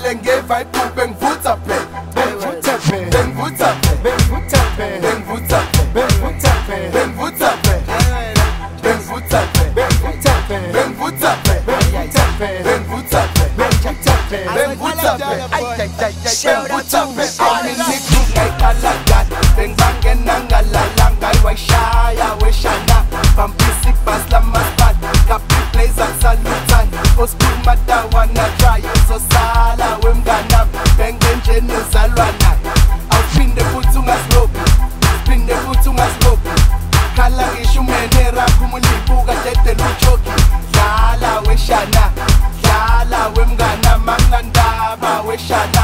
ngale ngeva iphuphe ngivutha phela bengivutha phela bengivutha phela bengivutha phela bengivutha phela bengivutha phela bengivutha phela bengivutha phela bengivutha phela bengivutha phela bengivutha phela bengivutha phela bengivutha phela bengivutha phela aminiku ngayikhala kahle bengibangena ngalala ngayiwashaya weshana bampisi bus lamasipati kapi blazer salutani osikhuluma tawana try uzosala wemngana bengenje nezalwana awuphinde futhi ungasilophi phinde futhi ungasilophi khala ngisho umene rakho umunibuka dedela ujoki dlala weshana dlala wemngana manandaba weshana